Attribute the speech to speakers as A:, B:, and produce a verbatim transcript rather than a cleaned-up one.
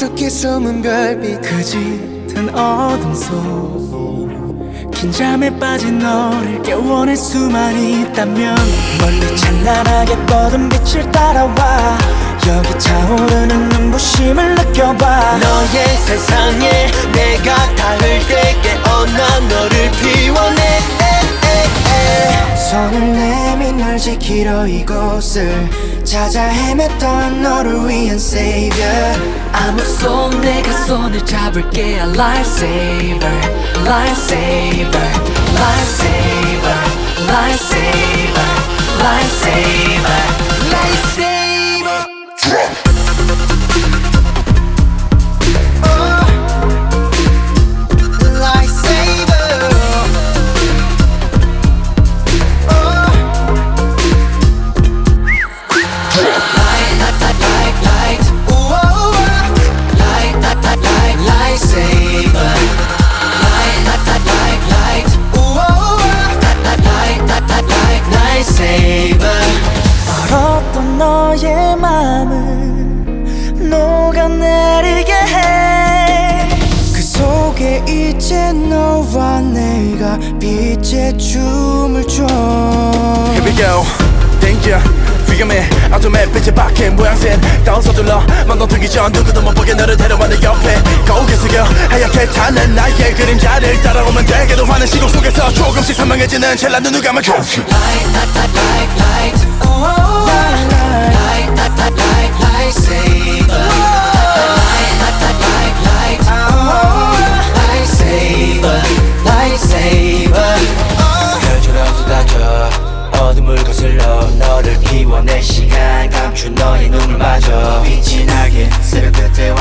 A: 어저께 숨은 별빛 그 짙은 어둠 속 긴 잠에 빠진 너를 깨워낼 수만 있다면 멀리 찬란하게 뻗은 빛을 따라와 여기 차오르는 눈부심을 느껴봐.
B: 너의 세상에 내가 닿을 때 깨어나 너를 피워내.
A: 손을 내민 널 지키러 이곳을 찾아 헤맸던 너를 위한 savior.
C: 아무 손 내가 손을 잡을게. A lifesaver, lifesaver, lifesaver, lifesaver, lifesaver, lifesaver.
A: 얼었던 너의 맘을 녹아내리게 해. 그 속에 이제 너와 내가 빛의 춤을 춰.
D: Here we go, danger 위험해 어둠에 빛이 박힌 모양새 더 서둘러 맘도 들기 전 누구도 못 보게 너를 데려와 내 옆에 거울에 숙여 하얗게 타는 나의 그림자를 따라오면 되게도 환한 시공 속에서 조금씩 선명해지는 찰나 눈을 감아
C: Light, light, light, light,
A: Oh,
C: light, light, light, light, light, saver. Light, light, light, light, light, saver, light, saver.
B: 별처럼 쏟아져 어둠을 거슬러 너를 피워내 시간 감춘 너의 눈물 마저 빛이 나게 새벽 끝에